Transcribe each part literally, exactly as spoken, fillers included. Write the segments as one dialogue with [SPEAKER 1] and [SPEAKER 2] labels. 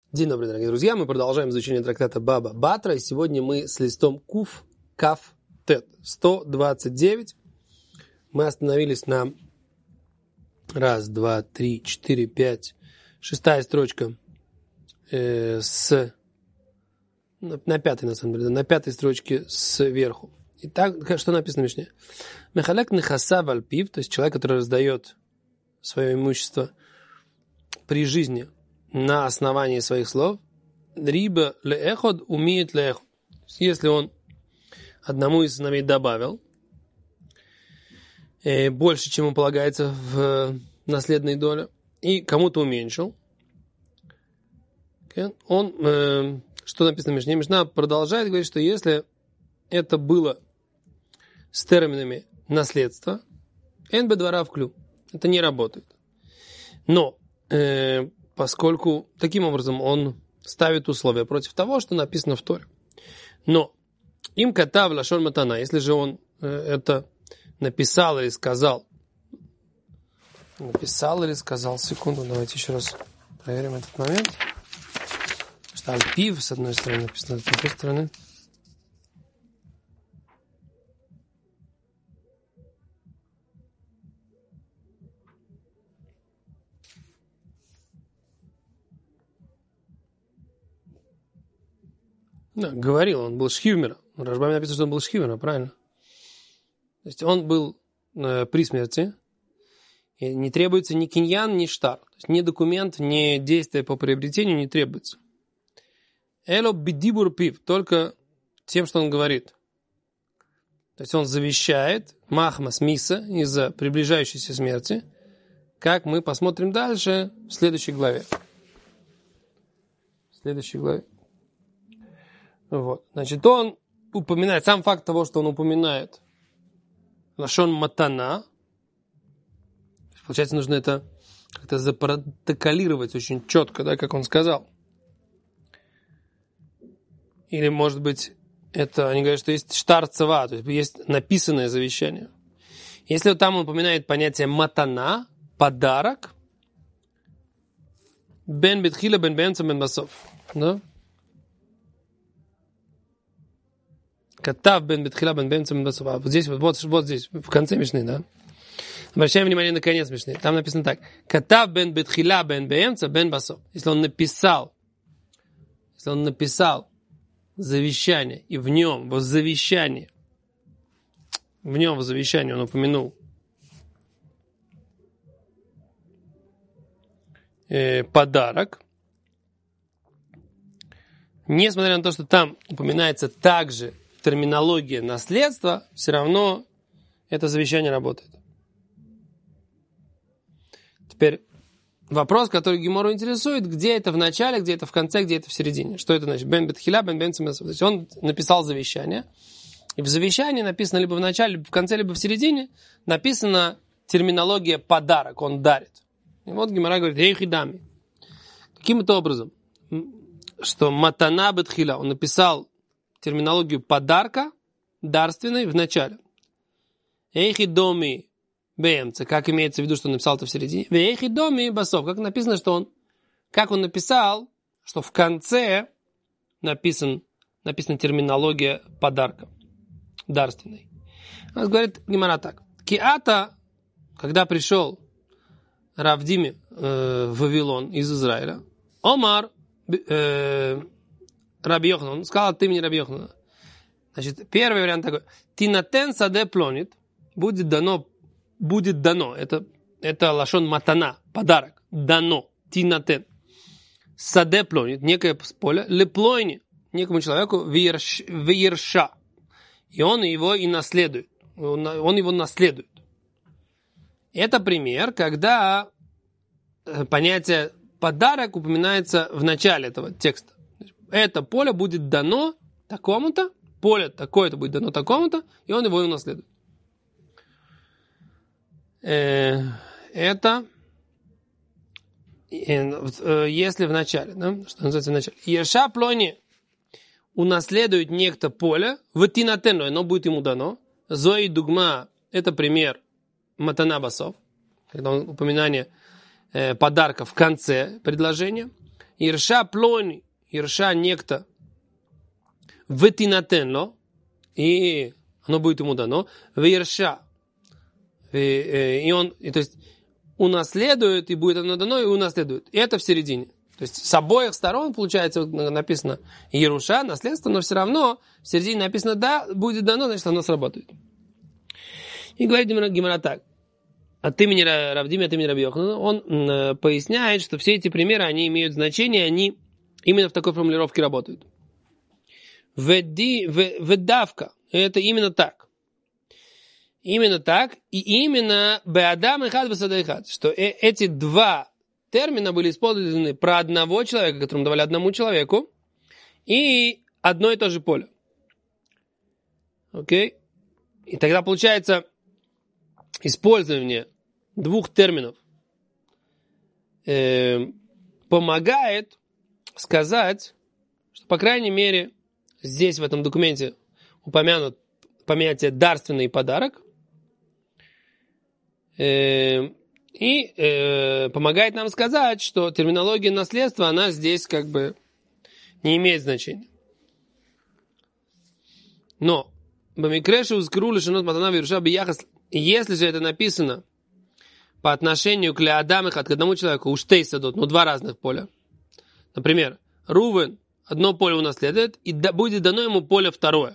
[SPEAKER 1] День добрый, дорогие друзья. Мы продолжаем изучение трактата Баба Батра. И сегодня мы с листом Куф Каф Тет сто двадцать девять. Мы остановились на раз, два, три, четыре, пять. Шестая строчка э, с на, на пятой, на самом деле, на пятой строчке сверху. Итак, что написано в Мишне? Мехалек нехаса вальпив, то есть человек, который раздает свое имущество при жизни на основании своих слов, риба леэход умеет леэход. Если он одному из сыновей добавил э, больше, чем ему полагается в наследной доле, и кому-то уменьшил, okay, он, э, что написано в Мишне? Мишна продолжает говорить, что если это было с терминами наследства, эн бэ двора в клю, это не работает. Но э, поскольку таким образом он ставит условия против того, что написано в Торе. Но им катав лашон матана, если же он э, это написал или сказал, написал или сказал, секунду, давайте еще раз проверим этот момент. Что альпив с одной стороны написано, с другой стороны. Да, говорил, он был шхивмера. В Рашбаме написано, что он был шхивмера, правильно? То есть он был э, при смерти, и не требуется ни киньян, ни штар. То есть ни документ, ни действие по приобретению не требуется. Эло бидибур пив, только тем, что он говорит. То есть он завещает махмас миса из-за приближающейся смерти, как мы посмотрим дальше в следующей главе. В следующей главе. Вот. Значит, он упоминает, сам факт того, что он упоминает лашон матана, получается, нужно это как-то запротоколировать очень четко, да, как он сказал. Или, может быть, это, они говорят, что есть штар цава, то есть есть написанное завещание. Если вот там он упоминает понятие матана, подарок, бен бетхила, бен бенца, бен басов, да? Катав бен бетхила бен бенца бен басов. Вот здесь, вот, вот, вот здесь, в конце Мишны, да? Обращаем внимание на конец Мишны. Там написано так. Катав бен бетхила бен бенца бен басов. Если он написал, если он написал завещание, и в нем, в завещании, в нем в завещании он упомянул э, подарок, несмотря на то, что там упоминается также терминология наследства, все равно это завещание работает. Теперь вопрос, который Гемору интересует, где это в начале, где это в конце, где это в середине. Что это значит? Бен бетхиля, бен бен цемесов. То есть он написал завещание, и в завещании написано либо в начале, либо в конце, либо в середине, написана терминология подарок, он дарит. И вот Гемора говорит, эй хидами. Каким это образом? Что матана бетхиля, он написал терминологию подарка дарственной в начале. Эйхи доми бэмца, как имеется в виду, что он написал это в середине. Эйхи доми басов, как написано, что он, как он написал, что в конце написан, написана терминология подарка дарственной. Он говорит Гемара так. Киата, когда пришел Рав Дими э, в Вавилон из Израиля, Омар э, Раби Йоханан, он сказал от имени Раби Йоханана. Значит, первый вариант такой. Тинатен саде плонит, будет дано, будет дано. Это, это лашон матана, подарок. Дано. Тинатен. Саде плонит, некое поле. Леплойни, некому человеку веерша. И он его и наследует. Он, он его наследует. Это пример, когда понятие подарок упоминается в начале этого текста. Это поле будет дано такому-то, поле такое-то будет дано такому-то, и он его и унаследует. Это если в начале, да? Что называется в начале. Ерша плони унаследует некто поле, в тинатену, оно будет ему дано. Зои дугма, это пример матана басов, когда упоминание э, подарка в конце предложения. Ирша плони, ирша некто, вытинатенло, и оно будет ему дано, вирша, и он, и, то есть, унаследует, и будет оно дано, и унаследует. И это в середине. То есть, с обоих сторон, получается, написано Еруша, наследство, но все равно в середине написано да, будет дано, значит, оно сработает. И говорит Гемара так. От имени Равдими, от имени Раби Йоханана, он э, поясняет, что все эти примеры, они имеют значение, они именно в такой формулировке работают. Веди, в, ведавка, это именно так. Именно так, и именно беадам и хад бесада и хад, что э, эти два термина были использованы про одного человека, которому давали одному человеку, и одно и то же поле. Окей? И тогда получается использование двух терминов э, помогает сказать, что, по крайней мере, здесь в этом документе упомянут понятие дарственный подарок, э, и э, помогает нам сказать, что терминология наследства, она здесь как бы не имеет значения. Но если же это написано по отношению к Леадам и Хад, к одному человеку, уж тейсадот, ну два разных поля. Например, Рувен одно поле унаследует, и будет дано ему поле второе.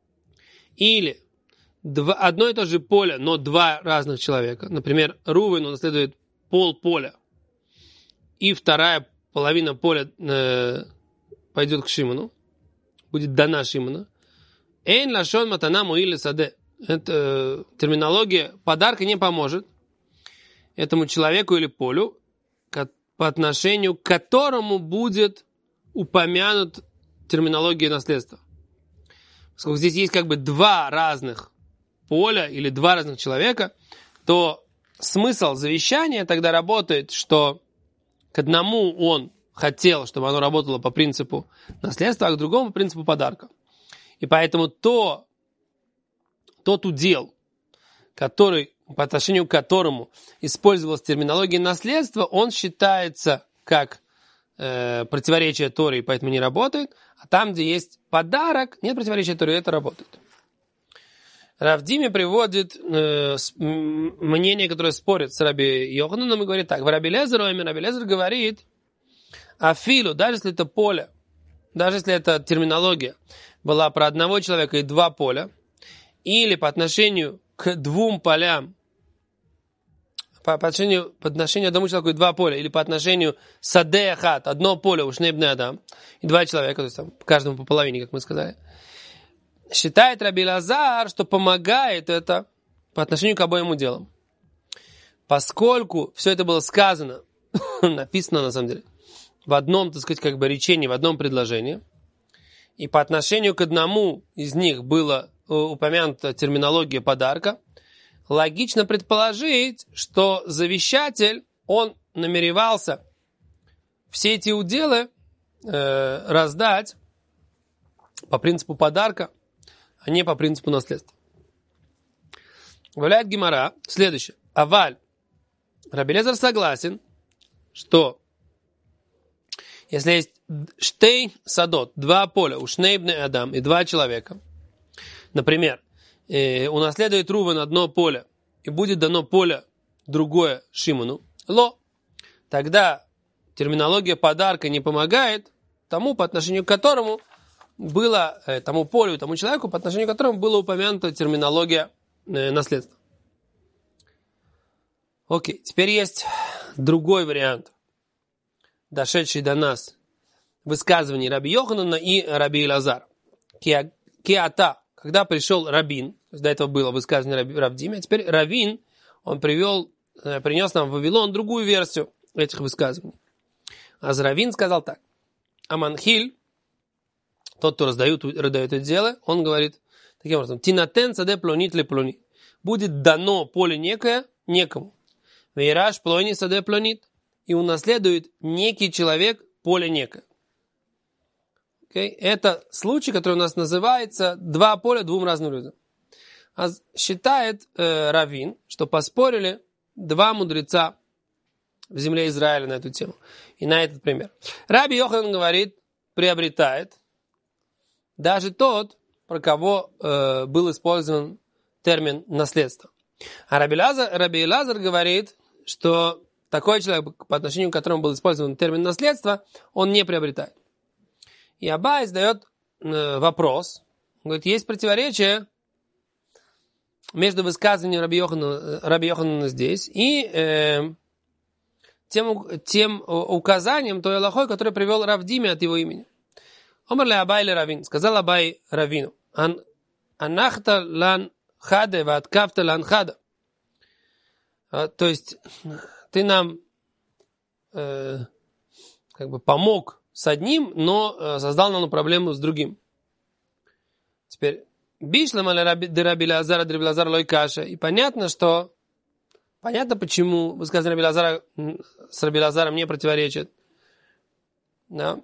[SPEAKER 1] Или два, одно и то же поле, но два разных человека. Например, Рувен унаследует пол поля, и вторая половина поля э, пойдет к Шимону, будет дана Шимону. Эйн лашон матана муили саде. Это э, терминология подарка не поможет этому человеку или полю, по отношению к которому будет упомянут терминология наследства. Поскольку здесь есть как бы два разных поля или два разных человека, то смысл завещания тогда работает, что к одному он хотел, чтобы оно работало по принципу наследства, а к другому по принципу подарка. И поэтому то, тот удел, который, по отношению к которому использовалась терминология наследства, он считается как э, противоречие Торе, и поэтому не работает. А там, где есть подарок, нет противоречия Торе, это работает. Рав Дими приводит э, мнение, которое спорит с Раби Йохананом, и говорит так. В Раби Лезеру, Раби Лезер говорит, афилу, даже если это поле, даже если это терминология была про одного человека и два поля, или по отношению к двум полям, по отношению, по отношению к одному человеку и два поля, или по отношению саде ахат, одно поле у шнейбне адам, и два человека, то есть там, каждому по половине, как мы сказали, считает Раби Лазар, что помогает это по отношению к обоим делам. Поскольку все это было сказано, написано на самом деле, в одном, так сказать, как бы речении, в одном предложении, и по отношению к одному из них была упомянута терминология подарка, логично предположить, что завещатель, он намеревался все эти уделы э, раздать по принципу подарка, а не по принципу наследства. Говорит Гемара следующее. Аваль. Раби Лезер согласен, что если есть штей садот, два поля, у шнейбне адам и два человека, например, э, унаследует Рувен одно поле, и будет дано поле другое Шимону, ло, тогда терминология подарка не помогает тому, по отношению к которому было, э, тому полю, тому человеку, по отношению к которому была упомянута терминология э, наследства. Окей, теперь есть другой вариант, дошедший до нас высказываний Раби Йоханана и Раби Элазар. Киата, когда пришел Рабин, то есть до этого было высказывание Раби, Рав Дими, а теперь Равин, он привел, принес нам в Вавилон другую версию этих высказываний. А Равин сказал так. Аманхиль, тот, кто раздает, раздает это дело, он говорит таким образом. Тинатен саде плонит ле плони. Будет дано поле некое некому. Вейраш плони саде плонит. И унаследует некий человек поле некое. Okay? Это случай, который у нас называется два поля двум разным людям. А считает э, Равин, что поспорили два мудреца в земле Израиля на эту тему. И на этот пример. Раби Йоханан говорит, приобретает даже тот, про кого э, был использован термин наследство. А Раби Лазар, Раби Лазар говорит, что такой человек, по отношению к которому был использован термин наследство, он не приобретает. И Абай задает э, вопрос. Он говорит, есть противоречие между высказыванием Раби Йоханана, Раби Йоханана здесь и э, тем, тем указанием той алахой, который привел Рав Диме от его имени. Омар ле Абай ле Равин. Сказал Абай Равину. Анахта лан хаде ва откавта лан хада. То есть ты нам э, как бы помог с одним, но э, создал нам проблему с другим. Теперь бишлама ле Раби Лазара де Раби Лазар лой каша. И понятно, что понятно, почему высказывание Раби Лазара с Раби Лазаром не противоречит. Да.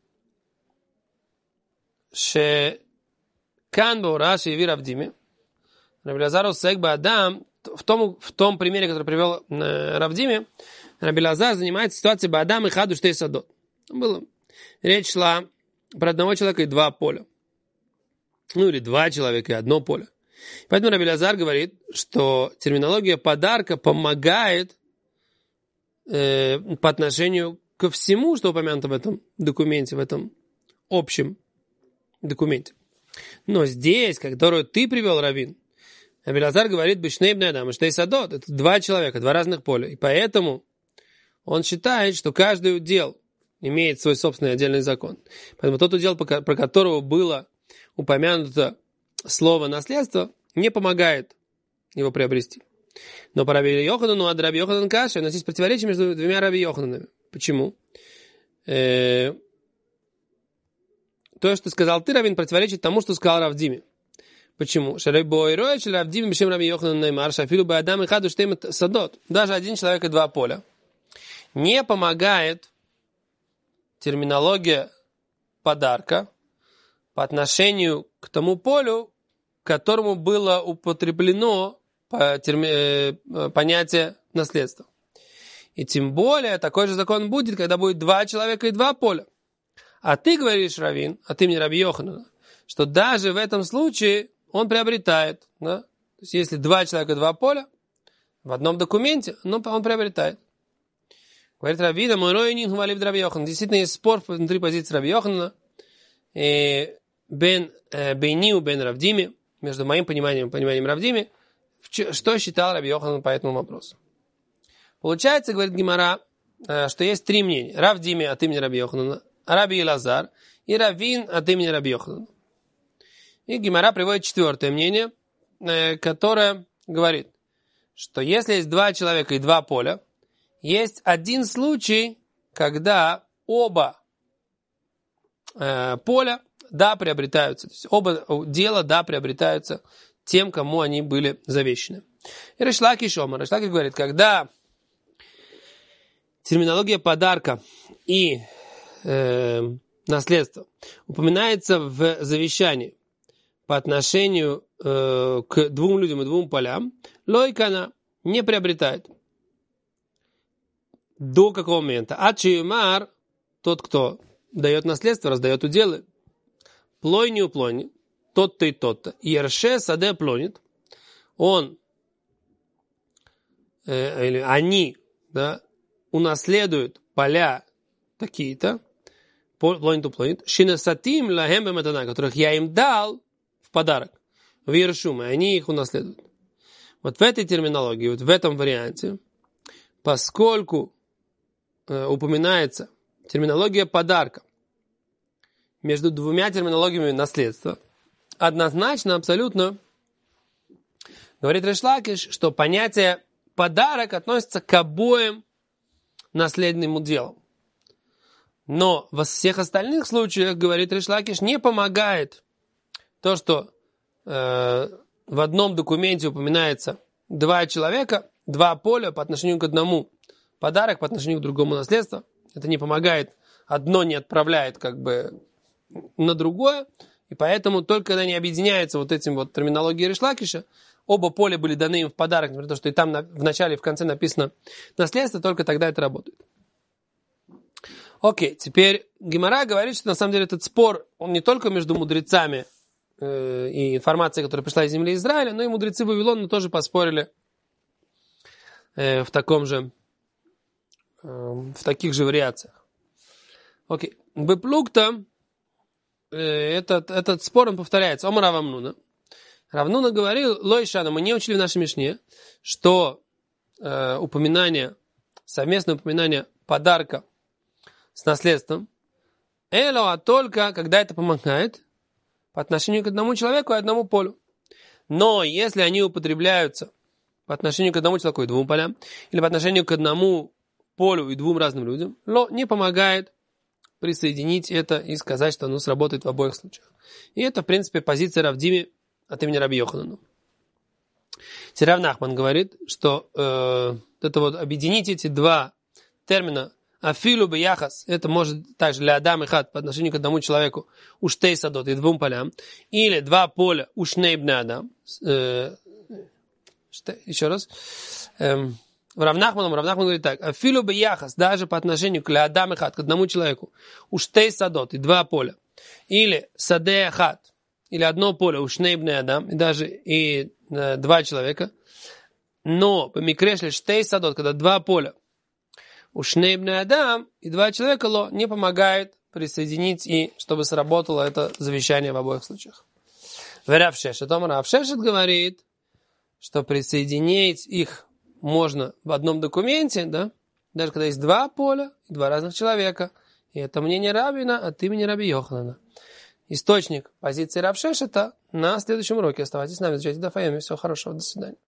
[SPEAKER 1] Ше кан баура шеиви Рав Диме. Раби Лазар усек баадам. В том, в том примере, который привел э, Рав Диме, Раби Лазар занимается ситуацией баадам и хаду штей садот. Было. Речь шла про одного человека и два поля. Ну или два человека и одно поле. Поэтому Раби Лазар говорит, что терминология подарка помогает э, по отношению ко всему, что упомянуто в этом документе, в этом общем документе. Но здесь, которую ты привел, Равин, Раби Лазар говорит, бешнейбная дама, что и садот, это два человека, два разных поля. И поэтому он считает, что каждый удел имеет свой собственный отдельный закон. Поэтому тот удел, про которого было упомянуто слово наследство, не помогает его приобрести. Но по Раби Йоханану, от Раби Йоханан каша, у нас есть противоречие между двумя Раби Йохананами. Почему? Э, то, что сказал ты, Равин, противоречит тому, что сказал Рав Диме. Почему? Даже один человек и два поля. Не помогает терминология подарка по отношению к тому полю, к которому было употреблено понятие наследства. И тем более такой же закон будет, когда будет два человека и два поля. А ты говоришь, Равин, а ты мне Раби Йоханан, что даже в этом случае он приобретает. Да? То есть, если два человека и два поля в одном документе, ну, он приобретает. Говорит Равина, мой рой нин хвалив Раби Йоханан. Действительно, есть спор внутри позиции Раби Йоханана. Бен Бейниу, бен Рав Диме, между моим пониманием и пониманием Рав Диме, что считал Раби Йоханан по этому вопросу. Получается, говорит Гемара, что есть три мнения. Рав Диме от имени Раби Йоханана, Раби Лазар и Равин от имени Раби Йоханана. И Гемара приводит четвертое мнение, которое говорит, что если есть два человека и два поля, есть один случай, когда оба э, поля, да, приобретаются. То есть оба дела, да, приобретаются тем, кому они были завещены. И Рейш Лакиш Омар. Рейш Лакиш говорит, когда терминология подарка и э, наследства упоминается в завещании по отношению э, к двум людям и двум полям, лойкана не приобретает. До какого момента? Ачиумар, тот, кто дает наследство, раздает уделы, плой не уплонит, тот-то и тот-то. Ерше саде плонит, он, э, или они, да, унаследуют поля такие-то, плонит уплонит, шинасатим лахем бематана, которых я им дал в подарок, в Ершум, и они их унаследуют. Вот в этой терминологии, вот в этом варианте, поскольку э, упоминается терминология подарка между двумя терминологиями наследства, однозначно, абсолютно, говорит Рейш Лакиш, что понятие подарок относится к обоим наследным уделам. Но во всех остальных случаях, говорит Рейш Лакиш, не помогает то, что э, в одном документе упоминается два человека, два поля по отношению к одному, подарок по отношению к другому наследству. Это не помогает, одно не отправляет как бы на другое, и поэтому только когда они объединяются вот этим вот терминологией Рейш Лакиша, оба поля были даны им в подарок, например, то, что и там на, в начале и в конце написано наследство, только тогда это работает. Окей, теперь Гемара говорит, что на самом деле этот спор, он не только между мудрецами э, и информацией, которая пришла из земли Израиля, но и мудрецы Вавилона тоже поспорили э, в таком же, э, в таких же вариациях. Окей, Беплукта, э, этот, этот спор, он повторяется. Омар Равамнуна. Равнуна говорил, Лойшана, мы не учили в нашей Мишне, что э, упоминание, совместное упоминание подарка с наследством, эло, а только когда это помогает по отношению к одному человеку и одному полю. Но если они употребляются по отношению к одному человеку и двум полям, или по отношению к одному полю и двум разным людям, ло не помогает присоединить это и сказать, что оно сработает в обоих случаях. И это, в принципе, позиция Рав Дими от имени Раби Йоханана. Рав Нахман говорит, что э, это вот объединить эти два термина афилу бияхас, это может также для Адам и Хат по отношению к одному человеку уштей садот и двум полям, или два поля ушней бне Адам. Э, еще раз. Э, Рав Нахман, Рав Нахман говорит так: афилу бияхас, даже по отношению к Адам и Хат, к одному человеку, уштей садот и два поля, или саде Хат, или одно поле ушней бне Адам, и даже и э, два человека, но по микрешле штей садот, когда два поля ушнейбный Адам и два человека ло не помогает присоединить и чтобы сработало это завещание в обоих случаях. Рав Шешет, Рав Шешет говорит, что присоединить их можно в одном документе, да, даже когда есть два поля и два разных человека. И это мнение Рабина от имени Раби Йоханана. Источник позиции Рав Шешета на следующем уроке. Оставайтесь с нами, изучайте Даф Йоми. Всего хорошего, до свидания.